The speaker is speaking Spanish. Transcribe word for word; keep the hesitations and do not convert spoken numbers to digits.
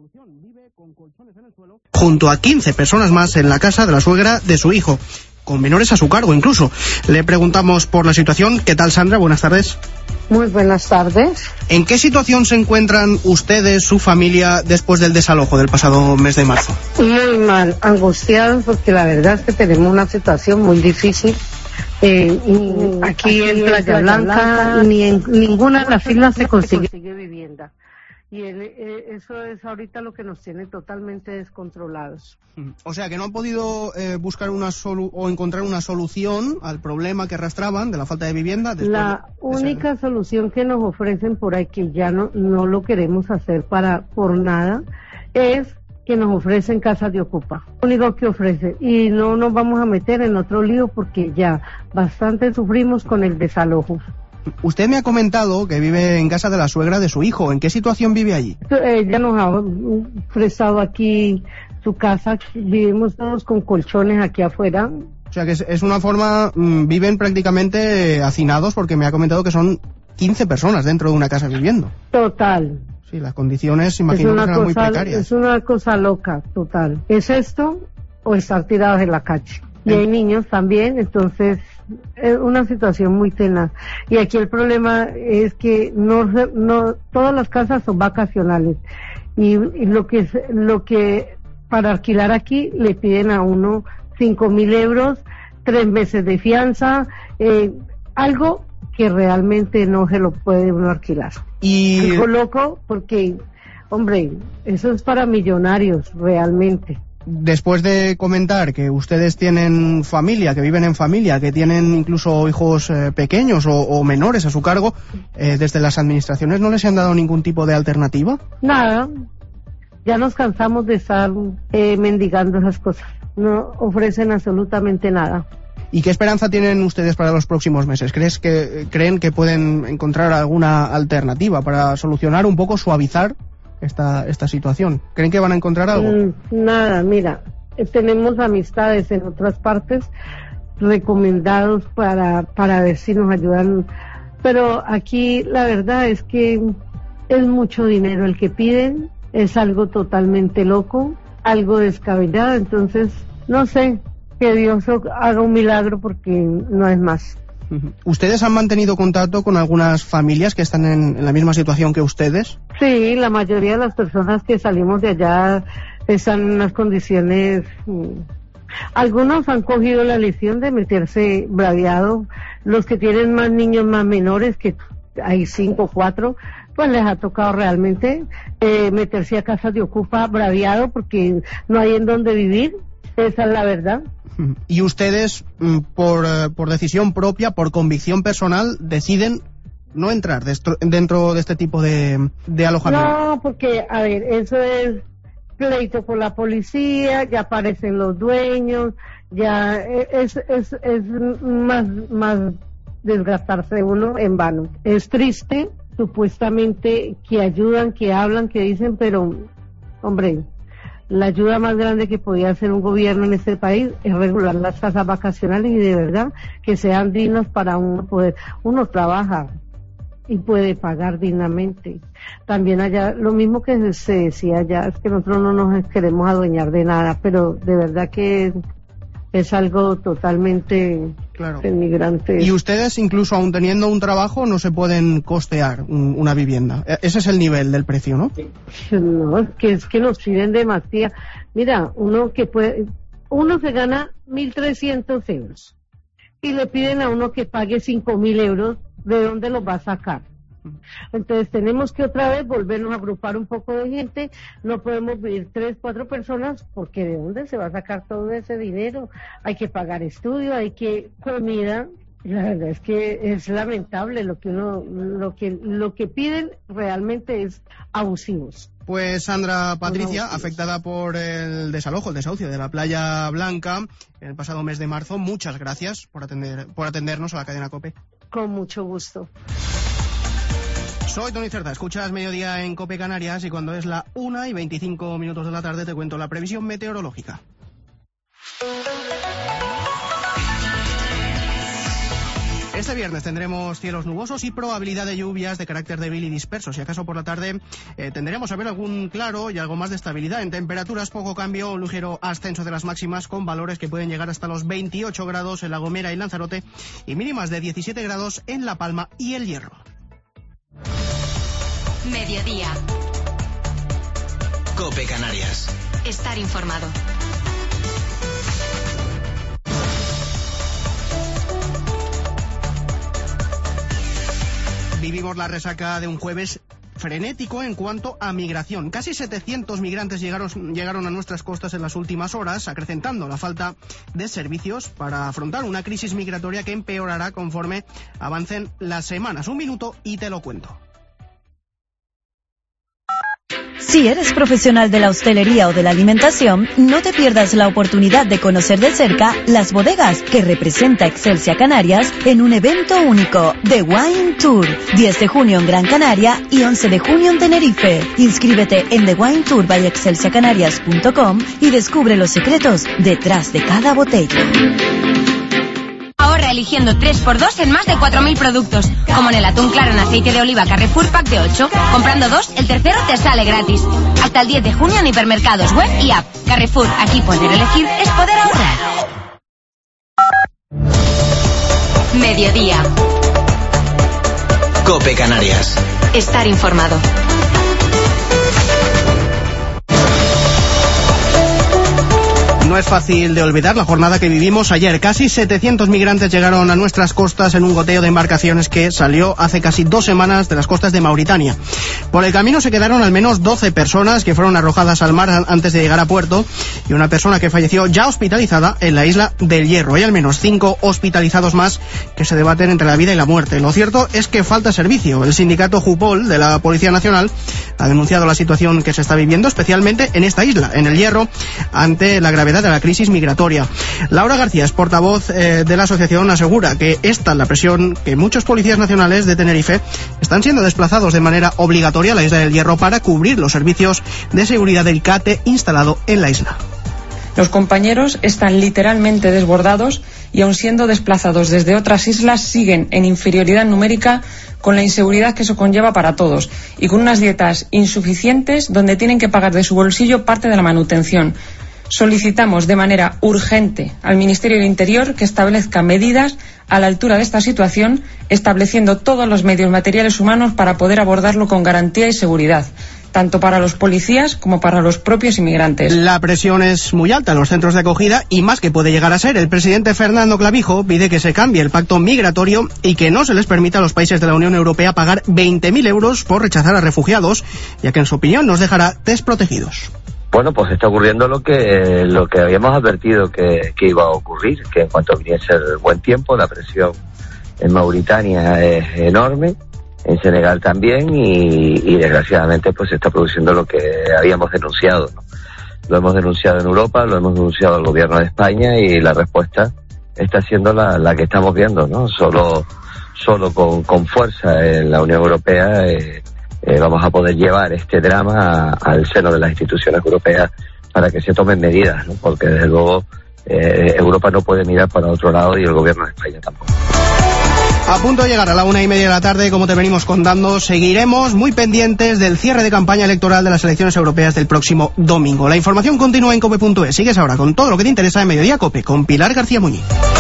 solución. Vive con colchones en el suelo, junto a quince personas más en la casa de la suegra de su hijo, con menores a su cargo incluso. Le preguntamos por la situación. ¿Qué tal, Sandra? Buenas tardes. Muy buenas tardes. ¿En qué situación se encuentran ustedes, su familia, después del desalojo del pasado mes de marzo? Muy mal, angustiados, porque la verdad es que tenemos una situación muy difícil. Eh, y aquí, aquí en Playa, Playa Blanca, Blanca, ni en ninguna de las islas se consigue, consigue vivienda. Y el, eh, eso es ahorita lo que nos tiene totalmente descontrolados. O sea, que no han podido eh, buscar una solu o encontrar una solución al problema que arrastraban de la falta de vivienda. La de única ese... solución que nos ofrecen por ahí, que ya no, no lo queremos hacer para por nada, es que nos ofrecen casas de ocupa. Lo único que ofrece. Y no nos vamos a meter en otro lío porque ya bastante sufrimos con el desalojo. Usted me ha comentado que vive en casa de la suegra de su hijo. ¿En qué situación vive allí? Ella nos ha prestado aquí su casa. Vivimos todos con colchones aquí afuera. O sea que es, es una forma, mmm, viven prácticamente hacinados, porque me ha comentado que son quince personas dentro de una casa viviendo. Total. Sí, las condiciones imagino que serán muy precarias. Es una cosa loca, total. ¿Es esto o estar tirados en la calle? Y hay niños también, entonces es una situación muy tenaz. Y aquí el problema es que no, no todas las casas son vacacionales y, y lo que lo que para alquilar aquí le piden a uno cinco mil euros, tres meses de fianza, eh, algo que realmente no se lo puede uno alquilar. Y algo loco, porque hombre, eso es para millonarios realmente. Después de comentar que ustedes tienen familia, que viven en familia, que tienen incluso hijos eh, pequeños o, o menores a su cargo, eh, ¿desde las administraciones no les han dado ningún tipo de alternativa? Nada, ya nos cansamos de estar eh, mendigando esas cosas, no ofrecen absolutamente nada. ¿Y qué esperanza tienen ustedes para los próximos meses? ¿Crees que, ¿Creen que pueden encontrar alguna alternativa para solucionar un poco, suavizar esta esta situación? ¿Creen que van a encontrar algo? Mm, nada, mira, eh, tenemos amistades en otras partes recomendados para para ver si nos ayudan, pero aquí la verdad es que es mucho dinero el que piden, es algo totalmente loco, algo descabellado, entonces no sé, que Dios haga un milagro porque no es más. ¿Ustedes han mantenido contacto con algunas familias que están en, en la misma situación que ustedes? Sí, la mayoría de las personas que salimos de allá están en unas condiciones... Algunos han cogido la lección de meterse braviado. Los que tienen más niños más menores, que hay cinco o cuatro, pues les ha tocado realmente eh, meterse a casas de ocupa braviado porque no hay en dónde vivir. Esa es la verdad. Y ustedes, por, por decisión propia, por convicción personal, deciden no entrar dentro de este tipo de, de alojamiento. No, porque, a ver, eso es pleito con la policía, ya aparecen los dueños, ya es, es, es más, más desgastarse uno en vano. Es triste, supuestamente, que ayudan, que hablan, que dicen, pero, hombre... La ayuda más grande que podía hacer un gobierno en este país es regular las casas vacacionales y de verdad que sean dignos para uno poder. Uno trabaja y puede pagar dignamente. También allá, lo mismo que se decía allá, es que nosotros no nos queremos adueñar de nada, pero de verdad que es algo totalmente claro. denigrante. Y ustedes, incluso aún teniendo un trabajo, no se pueden costear un, una vivienda. Ese es el nivel del precio, ¿no? No, es que, es que nos piden demasiado. Mira, uno que puede, uno se gana mil trescientos euros y le piden a uno que pague cinco mil euros, ¿de dónde los va a sacar? Entonces tenemos que otra vez volvernos a agrupar un poco de gente, no podemos vivir tres, cuatro personas, porque ¿de dónde se va a sacar todo ese dinero? Hay que pagar estudio, hay que comida, la verdad es que es lamentable lo que uno, lo que, lo que piden realmente es abusivos. Pues Sandra Patricia, afectada por el desalojo, el desahucio de la Playa Blanca en el pasado mes de marzo, muchas gracias por atender, por atendernos a la cadena COPE. Con mucho gusto. Soy Tony Cerda, escuchas Mediodía en COPE Canarias y cuando es la una y veinticinco minutos de la tarde te cuento la previsión meteorológica. Esta este viernes tendremos cielos nubosos y probabilidad de lluvias de carácter débil y disperso. Si acaso por la tarde eh, tendremos a ver algún claro y algo más de estabilidad. En temperaturas poco cambio, un ligero ascenso de las máximas con valores que pueden llegar hasta los veintiocho grados en La Gomera y Lanzarote y mínimas de diecisiete grados en La Palma y El Hierro. Mediodía. COPE Canarias. Estar informado. Vivimos la resaca de un jueves frenético en cuanto a migración. Casi setecientos migrantes llegaron, llegaron a nuestras costas en las últimas horas, acrecentando la falta de servicios para afrontar una crisis migratoria que empeorará conforme avancen las semanas. Un minuto y te lo cuento. Si eres profesional de la hostelería o de la alimentación, no te pierdas la oportunidad de conocer de cerca las bodegas que representa Excelsia Canarias en un evento único, The Wine Tour, diez de junio en Gran Canaria y once de junio en Tenerife. Inscríbete en the wine tour by excelsia canarias punto com y descubre los secretos detrás de cada botella. Ahorra eligiendo tres por dos en más de cuatro mil productos, como en el atún claro en aceite de oliva Carrefour Pack de ocho. Comprando dos, el tercero te sale gratis. Hasta el diez de junio en hipermercados, web y app. Carrefour, aquí poder elegir es poder ahorrar. Mediodía. COPE Canarias. Estar informado. No es fácil de olvidar la jornada que vivimos ayer. Casi setecientos migrantes llegaron a nuestras costas en un goteo de embarcaciones que salió hace casi dos semanas de las costas de Mauritania. Por el camino se quedaron al menos doce personas que fueron arrojadas al mar antes de llegar a puerto y una persona que falleció ya hospitalizada en la isla del Hierro. Hay al menos cinco hospitalizados más que se debaten entre la vida y la muerte. Lo cierto es que falta servicio. El sindicato Jupol de la Policía Nacional ha denunciado la situación que se está viviendo, especialmente en esta isla, en el Hierro, ante la gravedad de la crisis migratoria. Laura García es portavoz eh, de la asociación, asegura que esta es la presión que muchos policías nacionales de Tenerife están siendo desplazados de manera obligatoria a la isla del Hierro para cubrir los servicios de seguridad del CATE instalado en la isla. Los compañeros están literalmente desbordados y aun siendo desplazados desde otras islas siguen en inferioridad numérica con la inseguridad que eso conlleva para todos y con unas dietas insuficientes donde tienen que pagar de su bolsillo parte de la manutención. Solicitamos de manera urgente al Ministerio del Interior que establezca medidas a la altura de esta situación, estableciendo todos los medios materiales humanos para poder abordarlo con garantía y seguridad, tanto para los policías como para los propios inmigrantes. La presión es muy alta en los centros de acogida y más que puede llegar a ser. El presidente Fernando Clavijo pide que se cambie el pacto migratorio y que no se les permita a los países de la Unión Europea pagar veinte mil euros por rechazar a refugiados, ya que en su opinión nos dejará desprotegidos. Bueno, pues está ocurriendo lo que lo que habíamos advertido que, que iba a ocurrir, que en cuanto viniese el buen tiempo, la presión en Mauritania es enorme, en Senegal también, y, y desgraciadamente pues se está produciendo lo que habíamos denunciado, ¿no? Lo hemos denunciado en Europa, lo hemos denunciado al gobierno de España y la respuesta está siendo la, la que estamos viendo, ¿no? Solo, solo con, con fuerza en la Unión Europea eh, Eh, vamos a poder llevar este drama a, al seno de las instituciones europeas para que se tomen medidas, ¿no? Porque desde luego eh, Europa no puede mirar para otro lado y el gobierno de España tampoco. A punto de llegar a la una y media de la tarde, como te venimos contando, seguiremos muy pendientes del cierre de campaña electoral de las elecciones europeas del próximo domingo. La información continúa en cope punto es. Sigues ahora con todo lo que te interesa en Mediodía Cope con Pilar García Muñiz.